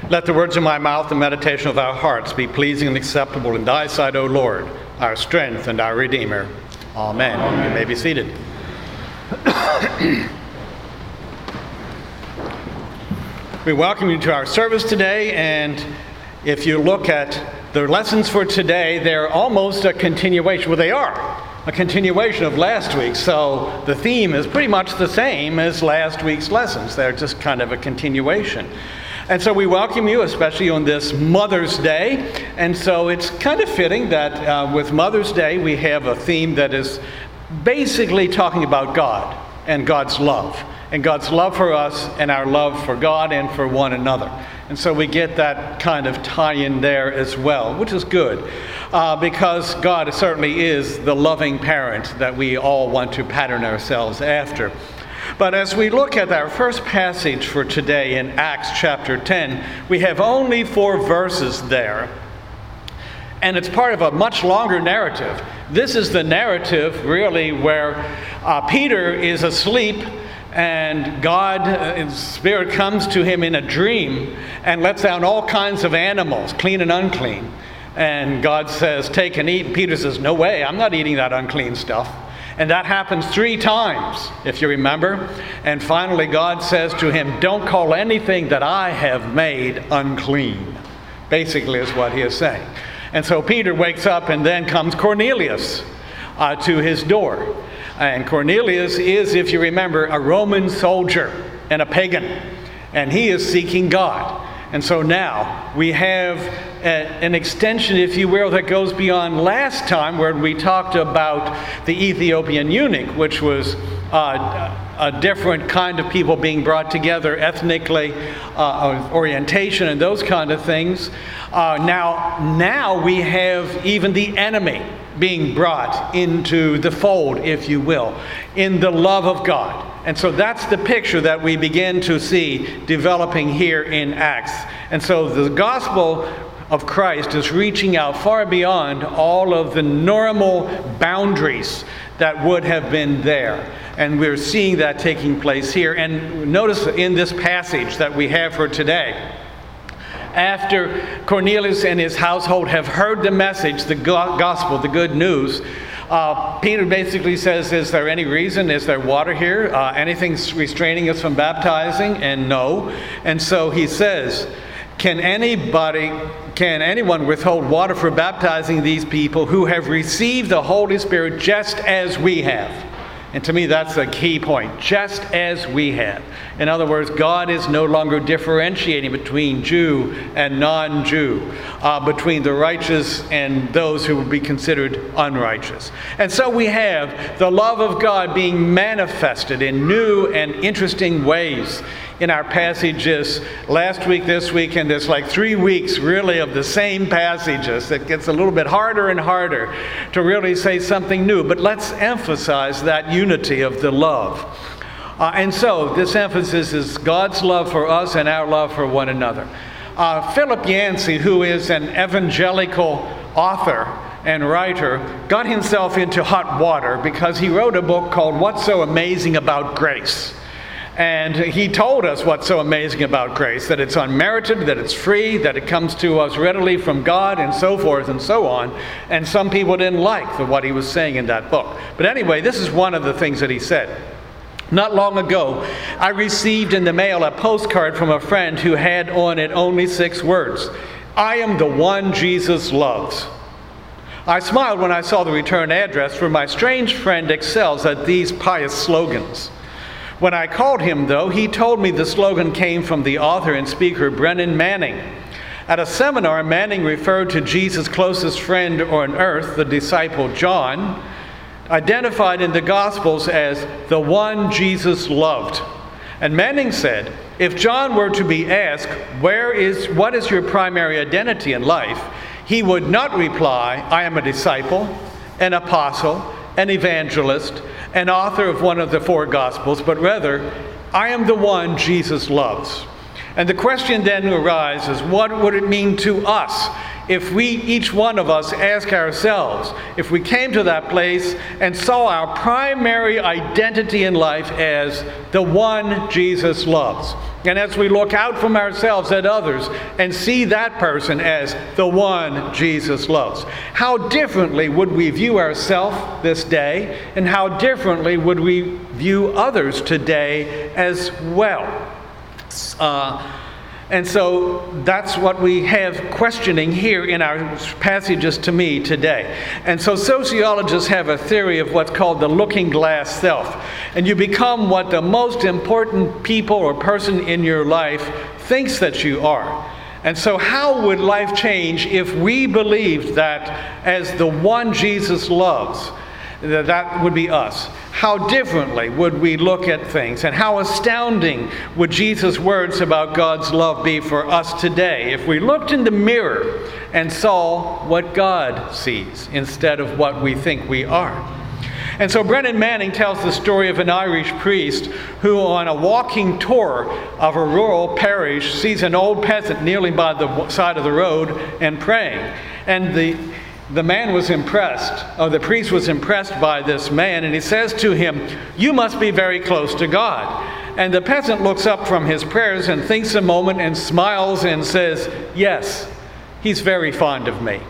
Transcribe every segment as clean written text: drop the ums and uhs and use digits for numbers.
Let the words of my mouth and meditation of our hearts be pleasing and acceptable in thy sight, O Lord, our strength and our Redeemer. Amen. You may be seated. We welcome you to our service today, and if you look at the lessons for today, they're almost a continuation. Well, they are a continuation of last week, so the theme is pretty much the same as last week's lessons. They're just kind of a continuation. And so we welcome you, especially on this Mother's Day. And so it's kind of fitting that with Mother's Day, we have a theme that is basically talking about God and God's love. And God's love for us and our love for God and for one another. And so we get that kind of tie-in there as well, which is good. Because God certainly is the loving parent that we all want to pattern ourselves after. But as we look at our first passage for today in Acts chapter 10, we have only 4 verses there. And it's part of a much longer narrative. This is the narrative, really, where Peter is asleep, and God's Spirit comes to him in a dream and lets out all kinds of animals, clean and unclean. And God says, take and eat. And Peter says, no way, I'm not eating that unclean stuff. And that happens 3 times, if you remember. And finally, God says to him, don't call anything that I have made unclean. Basically is what he is saying. And so Peter wakes up, and then comes Cornelius to his door. And Cornelius is, if you remember, a Roman soldier and a pagan. And he is seeking God. And so now we have an extension, if you will, that goes beyond last time, where we talked about the Ethiopian eunuch, which was a different kind of people being brought together ethnically, orientation and those kind of things. Now we have even the enemy being brought into the fold, if you will, in the love of God. And so that's the picture that we begin to see developing here in Acts. And so the gospel of Christ is reaching out far beyond all of the normal boundaries that would have been there. And we're seeing that taking place here. And notice in this passage that we have for today, after Cornelius and his household have heard the message, the gospel, the good news, Peter basically says, is there any reason? Is there water here? Anything restraining us from baptizing? And no. And so he says, can anyone withhold water for baptizing these people who have received the Holy Spirit just as we have? And to me, that's a key point. Just as we have. In other words, God is no longer differentiating between Jew and non-Jew, between the righteous and those who would be considered unrighteous. And so we have the love of God being manifested in new and interesting ways in our passages last week, this week, and there's like 3 weeks really of the same passages. It gets a little bit harder and harder to really say something new, but let's emphasize that unity of the love. And so this emphasis is God's love for us and our love for one another. Philip Yancey, who is an evangelical author and writer, got himself into hot water because he wrote a book called What's So Amazing About Grace? And he told us what's so amazing about grace, that it's unmerited, that it's free, that it comes to us readily from God, and so forth and so on. And some people didn't like what he was saying in that book. But anyway, this is one of the things that he said. Not long ago, I received in the mail a postcard from a friend who had on it only 6 words. I am the one Jesus loves. I smiled when I saw the return address, for my strange friend excels at these pious slogans. When I called him, though, he told me the slogan came from the author and speaker Brennan Manning. At a seminar, Manning referred to Jesus' closest friend on earth, the disciple John, identified in the Gospels as the one Jesus loved. And Manning said, if John were to be asked, what is your primary identity in life? He would not reply, I am a disciple, an apostle, an evangelist, an author of one of the 4 Gospels, but rather, I am the one Jesus loves. And the question then arises, what would it mean to us if we, each one of us, ask ourselves, if we came to that place and saw our primary identity in life as the one Jesus loves? And as we look out from ourselves at others and see that person as the one Jesus loves, how differently would we view ourselves this day, and how differently would we view others today as well? And so that's what we have questioning here in our passages to me today. And so sociologists have a theory of what's called the looking glass self. And you become what the most important people or person in your life thinks that you are. And so how would life change if we believed that as the one Jesus loves, that would be us? How differently would we look at things? And how astounding would Jesus' words about God's love be for us today if we looked in the mirror and saw what God sees instead of what we think we are? And so Brennan Manning tells the story of an Irish priest who, on a walking tour of a rural parish, sees an old peasant kneeling by the side of the road and praying. And the man was impressed, or the priest was impressed by this man, and he says to him, "You must be very close to God." And the peasant looks up from his prayers and thinks a moment and smiles and says, "Yes, he's very fond of me."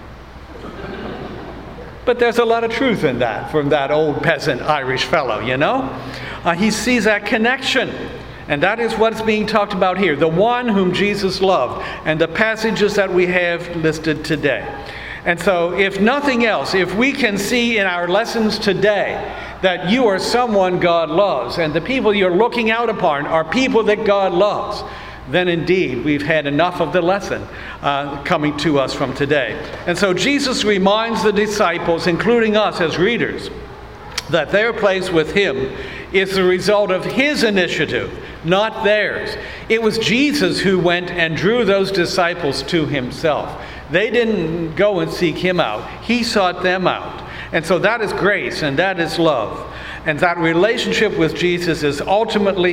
But there's a lot of truth in that from that old peasant Irish fellow, you know? He sees that connection. And that is what's being talked about here, the one whom Jesus loved, and the passages that we have listed today. And so, if nothing else, if we can see in our lessons today that you are someone God loves, and the people you're looking out upon are people that God loves, then indeed we've had enough of the lesson coming to us from today. And so Jesus reminds the disciples, including us as readers, that their place with him is the result of his initiative, not theirs. It was Jesus who went and drew those disciples to himself. They didn't go and seek him out. He sought them out. And so that is grace, and that is love. And that relationship with Jesus is ultimately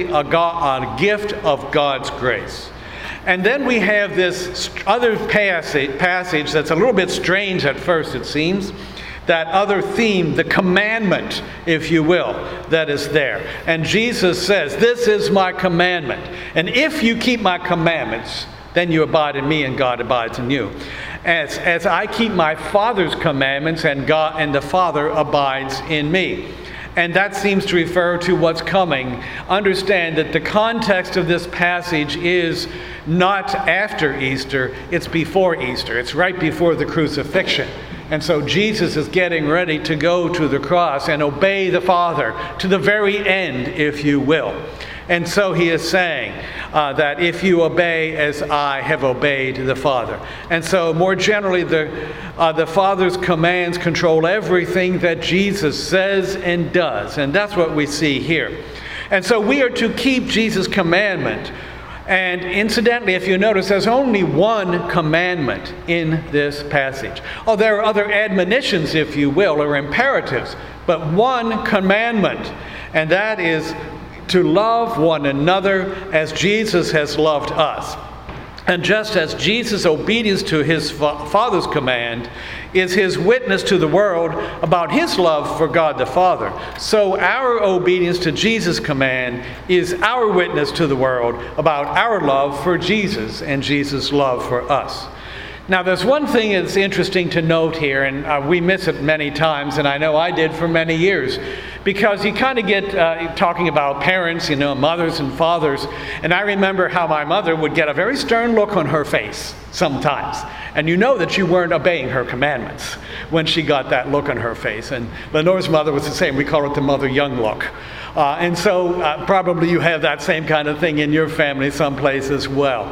a gift of God's grace. And then we have this other passage that's a little bit strange at first, it seems. That other theme, the commandment, if you will, that is there. And Jesus says, "This is my commandment. And if you keep my commandments, then you abide in me and God abides in you. As I keep my Father's commandments and God and the Father abides in me." And that seems to refer to what's coming. Understand that the context of this passage is not after Easter, it's before Easter. It's right before the crucifixion. And so Jesus is getting ready to go to the cross and obey the Father to the very end, if you will. And so he is saying that if you obey as I have obeyed the Father. And so more generally, the Father's commands control everything that Jesus says and does. And that's what we see here. And so we are to keep Jesus' commandment. And incidentally, if you notice, there's only one commandment in this passage. Oh, there are other admonitions, if you will, or imperatives, but one commandment. And that is to love one another as Jesus has loved us. And just as Jesus' obedience to his Father's command is his witness to the world about his love for God the Father, so our obedience to Jesus' command is our witness to the world about our love for Jesus and Jesus' love for us. Now, there's one thing that's interesting to note here, and we miss it many times, and I know I did for many years, because you kind of get talking about parents, mothers and fathers, and I remember how my mother would get a very stern look on her face sometimes, and you know that you weren't obeying her commandments when she got that look on her face. And Lenore's mother was the same. We call it the Mother Young look. And so probably you have that same kind of thing in your family someplace as well.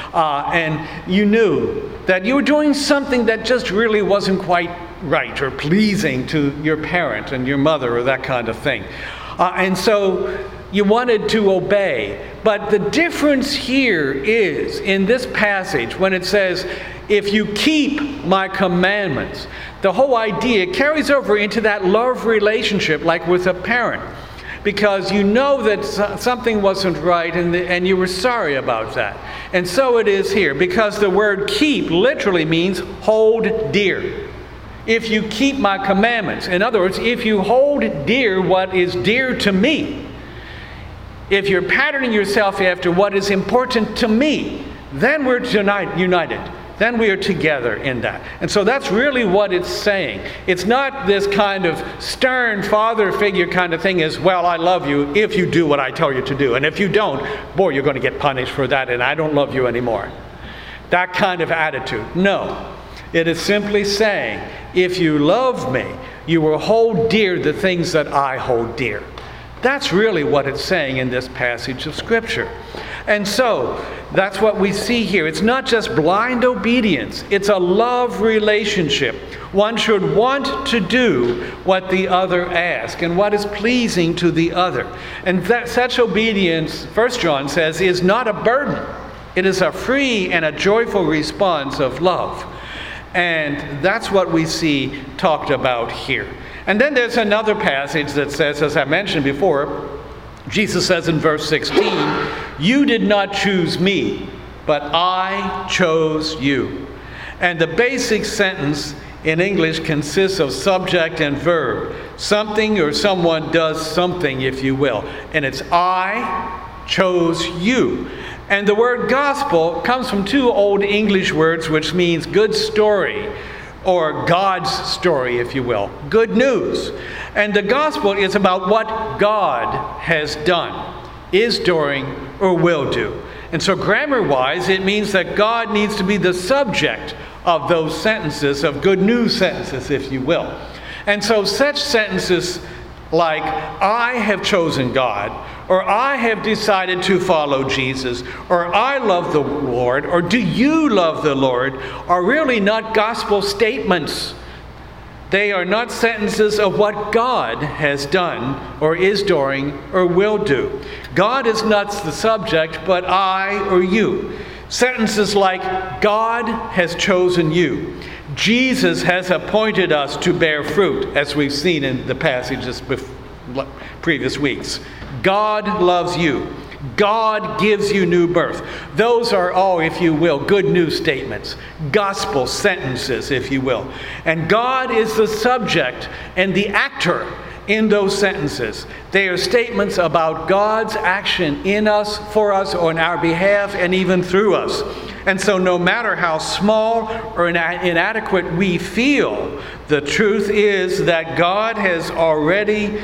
And you knew that you were doing something that just really wasn't quite right or pleasing to your parent and your mother or that kind of thing. And so you wanted to obey. But the difference here is in this passage when it says, if you keep my commandments, the whole idea carries over into that love relationship like with a parent. Because you know that something wasn't right and you were sorry about that. And so it is here, because the word keep literally means hold dear. If you keep my commandments. In other words, if you hold dear what is dear to me, if you're patterning yourself after what is important to me, then we're united. Then we are together in that. And so that's really what it's saying. It's not this kind of stern father figure kind of thing as, well, I love you if you do what I tell you to do. And if you don't, boy, you're going to get punished for that, and I don't love you anymore. That kind of attitude. No. It is simply saying, if you love me, you will hold dear the things that I hold dear. That's really what it's saying in this passage of Scripture. And so, that's what we see here. It's not just blind obedience. It's a love relationship. One should want to do what the other asks and what is pleasing to the other. And that such obedience, 1 John says, is not a burden. It is a free and a joyful response of love. And that's what we see talked about here. And then there's another passage that says, as I mentioned before, Jesus says in verse 16, "You did not choose me, but I chose you." And the basic sentence in English consists of subject and verb. Something or someone does something, if you will. And it's I chose you. And the word gospel comes from two old English words which means good story, or God's story, if you will. Good news. And the gospel is about what God has done, is doing, or will do. And so grammar-wise, it means that God needs to be the subject of those sentences, of good news sentences, if you will. And so such sentences like, I have chosen God, or I have decided to follow Jesus, or I love the Lord, or do you love the Lord, are really not gospel statements. They are not sentences of what God has done, or is doing, or will do. God is not the subject, but I or you. Sentences like, God has chosen you. Jesus has appointed us to bear fruit, as we've seen in the passages previous weeks. God loves you. God gives you new birth. Those are all, if you will, good news statements, gospel sentences, if you will. And God is the subject and the actor in those sentences. They are statements about God's action in us, for us, on our behalf, and even through us. And so no matter how small or inadequate we feel, the truth is that God has already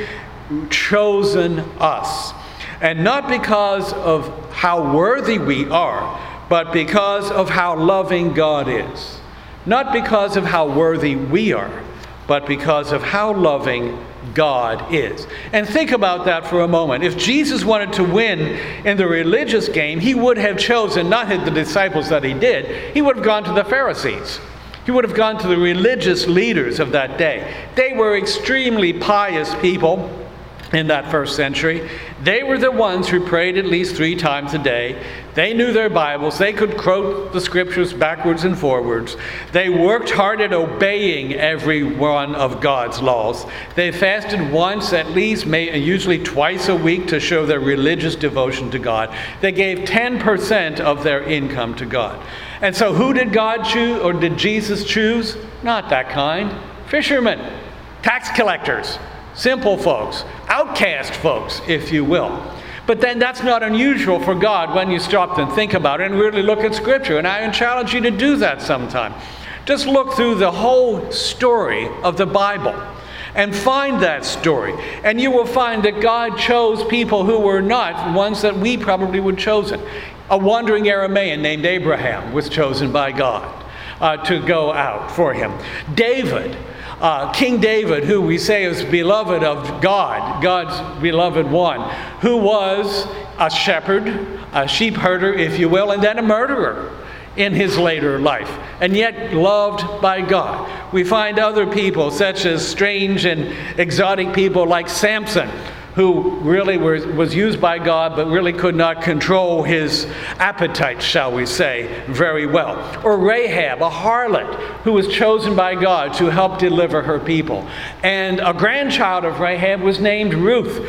chosen us. And not because of how worthy we are, but because of how loving God is. Not because of how worthy we are, but because of how loving God is. And think about that for a moment. If Jesus wanted to win in the religious game, he would have chosen not the disciples that he did. He would have gone to the Pharisees. He would have gone to the religious leaders of that day. They were extremely pious people in that first century. They were the ones who prayed at least 3 times a day. They knew their Bibles. They could quote the scriptures backwards and forwards. They worked hard at obeying every one of God's laws. They fasted once at least, usually twice a week, to show their religious devotion to God. They gave 10% of their income to God. And so who did God choose, or did Jesus choose? Not that kind. Fishermen, tax collectors, simple folks, outcast folks, if you will. But then that's not unusual for God when you stop and think about it and really look at Scripture. And I challenge you to do that sometime. Just look through the whole story of the Bible and find that story. And you will find that God chose people who were not ones that we probably would have chosen. A wandering Aramaean named Abraham was chosen by God to go out for him. David, King David, who we say is beloved of God, God's beloved one, who was a shepherd, a sheep herder, if you will, and then a murderer in his later life, and yet loved by God. We find other people, such as strange and exotic people like Samson, who really was used by God, but really could not control his appetite, shall we say, very well. Or Rahab, a harlot, who was chosen by God to help deliver her people. And a grandchild of Rahab was named Ruth,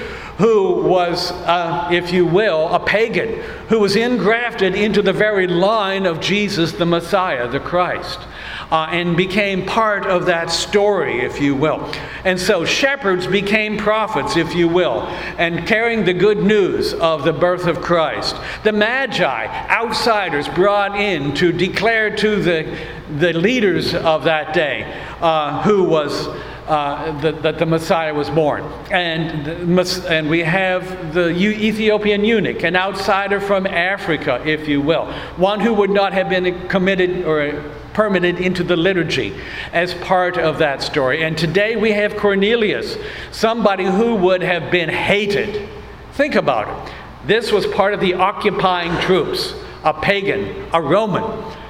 who was, if you will, a pagan, who was engrafted into the very line of Jesus the Messiah, the Christ, and became part of that story, if you will. And so shepherds became prophets, if you will, and carrying the good news of the birth of Christ. The Magi, outsiders brought in to declare to the leaders of that day that the Messiah was born. And we have the Ethiopian eunuch, an outsider from Africa, if you will, one who would not have been committed or permitted into the liturgy as part of that story. And today we have Cornelius, somebody who would have been hated. Think about it. This was part of the occupying troops, a pagan, a Roman,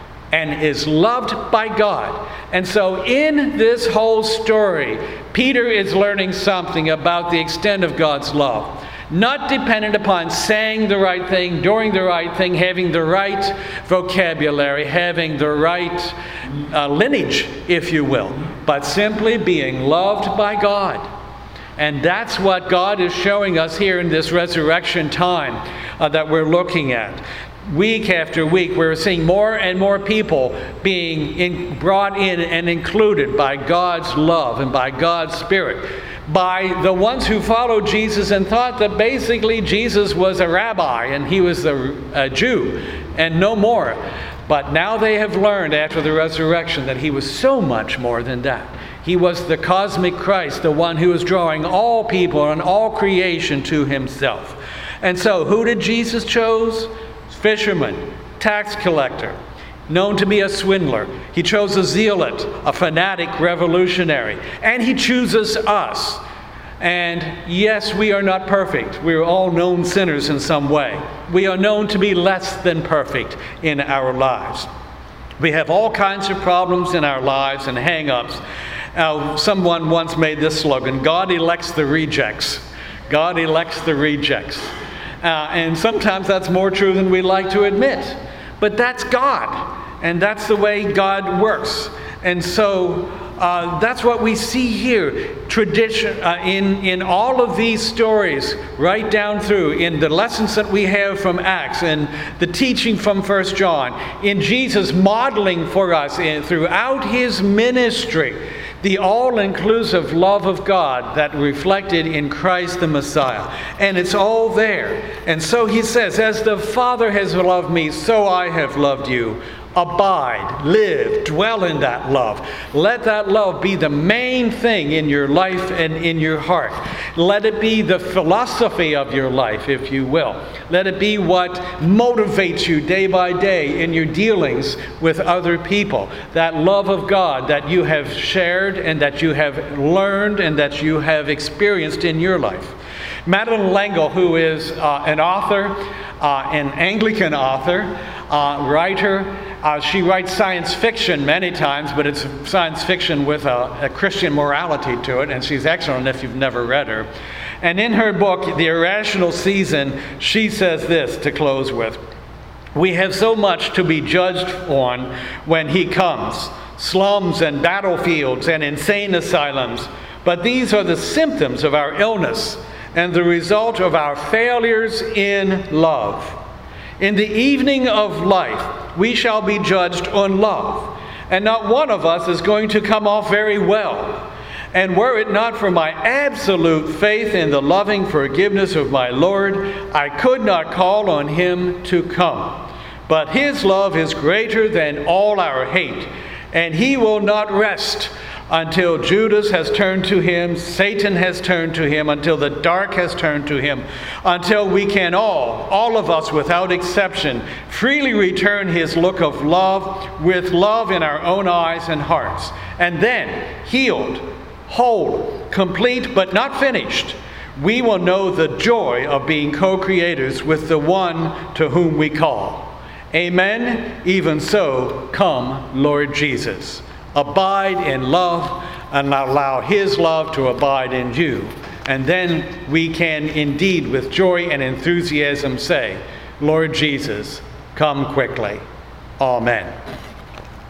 and is loved by God. And so in this whole story, Peter is learning something about the extent of God's love. Not dependent upon saying the right thing, doing the right thing, having the right vocabulary, having the right lineage, if you will, but simply being loved by God. And that's what God is showing us here in this resurrection time that we're looking at. Week after week, we're seeing more and more people being brought in and included by God's love and by God's Spirit, by the ones who followed Jesus and thought that basically Jesus was a rabbi and he was a Jew and no more. But now they have learned after the resurrection that he was so much more than that. He was the cosmic Christ, the one who was drawing all people and all creation to himself. And so who did Jesus choose? Fisherman, tax collector, known to be a swindler. He chose a zealot, a fanatic revolutionary, and he chooses us. And yes, we are not perfect. We are all known sinners in some way. We are known to be less than perfect in our lives. We have all kinds of problems in our lives and hang-ups. Someone once made this slogan, God elects the rejects. God elects the rejects. And sometimes that's more true than we like to admit. But that's God. And that's the way God works. And so that's what we see here. Tradition in all of these stories, right down through, in the lessons that we have from Acts and the teaching from 1 John, in Jesus modeling for us throughout his ministry, the all-inclusive love of God that reflected in Christ the Messiah. And it's all there. And so he says, as the Father has loved me, so I have loved you. Abide, live, dwell in that love. Let that love be the main thing in your life and in your heart. Let it be the philosophy of your life, if you will. Let it be what motivates you day by day in your dealings with other people. That love of God that you have shared and that you have learned and that you have experienced in your life. Madeleine L'Engle, who is an author, an Anglican author, writer. She writes science fiction many times, but it's science fiction with a Christian morality to it, and she's excellent if you've never read her. And in her book, The Irrational Season, she says this to close with. We have so much to be judged on when he comes. Slums and battlefields and insane asylums. But these are the symptoms of our illness and the result of our failures in love. In the evening of life, we shall be judged on love, and not one of us is going to come off very well. And were it not for my absolute faith in the loving forgiveness of my Lord, I could not call on him to come. But his love is greater than all our hate, and he will not rest until Judas has turned to him, Satan has turned to him, until the dark has turned to him, until we can all of us without exception, freely return his look of love with love in our own eyes and hearts. And then, healed, whole, complete, but not finished, we will know the joy of being co-creators with the one to whom we call. Amen. Even so, come, Lord Jesus. Abide in love and allow his love to abide in you. And then we can indeed with joy and enthusiasm say, Lord Jesus, come quickly. Amen.